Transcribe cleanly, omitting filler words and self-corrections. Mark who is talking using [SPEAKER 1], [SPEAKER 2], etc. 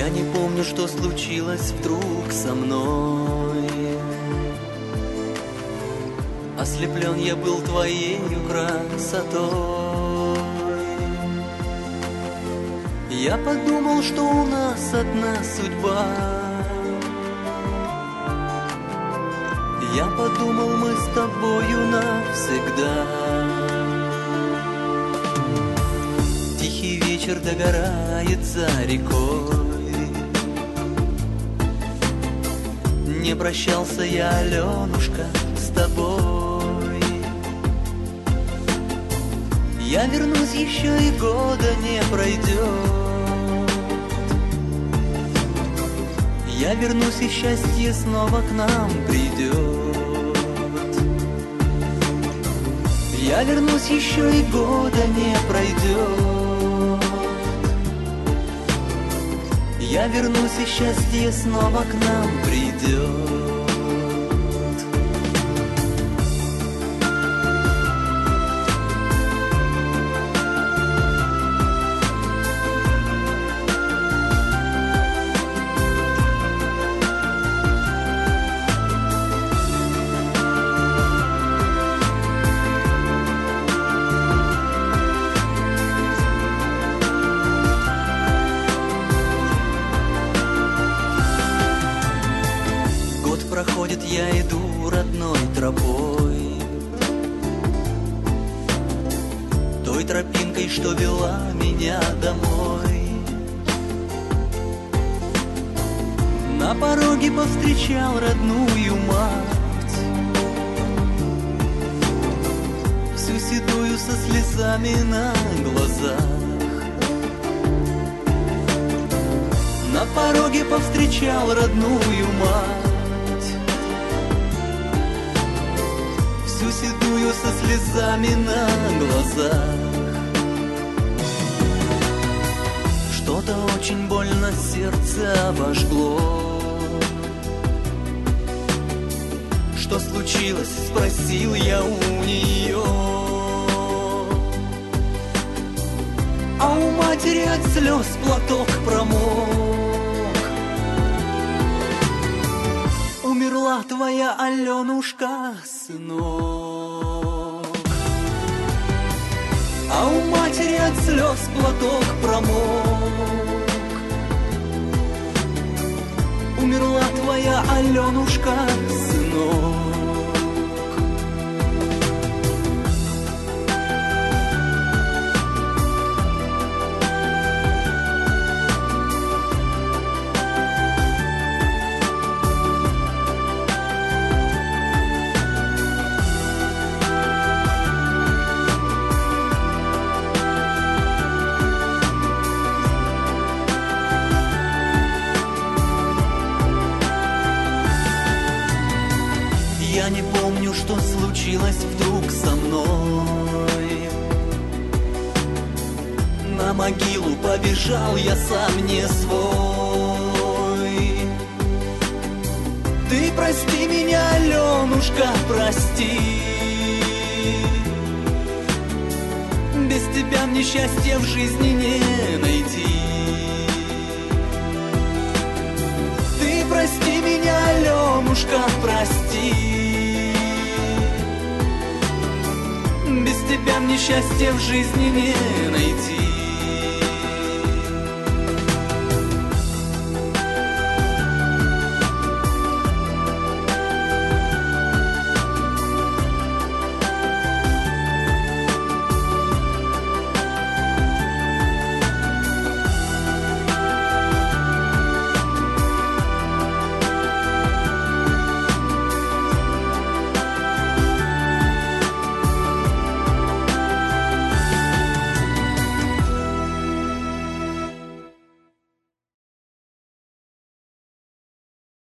[SPEAKER 1] Я не помню, что случилось вдруг со мной. Ослеплен я был твоею красотой. Я подумал, что у нас одна судьба. Я подумал, мы с тобою навсегда. Тихий вечер догорает за рекой. Не прощался я, Аленушка, с тобой. Я вернусь, еще и года не пройдет. Я вернусь, и счастье снова к нам придет. Я вернусь, еще и года не пройдет. Я вернусь, и счастье снова к нам придет. Проходит, я иду родной тропой, той тропинкой, что вела меня домой. На пороге повстречал родную мать, всю седую со слезами на глазах. На пороге повстречал родную мать, всю седую со слезами на глазах. Что-то очень больно сердце обожгло. Что случилось, спросил я у нее. А у матери от слез платок промок. Умерла твоя Аленушка, сынок. А у матери от слез платок промок. Умерла твоя Аленушка, сынок. Я не помню, что случилось вдруг со мной. На могилу побежал я сам не свой. Ты прости меня, Аленушка, прости. Без тебя мне счастья в жизни не найти. Ты прости меня, Аленушка, прости. Без тебя мне счастья в жизни не найти.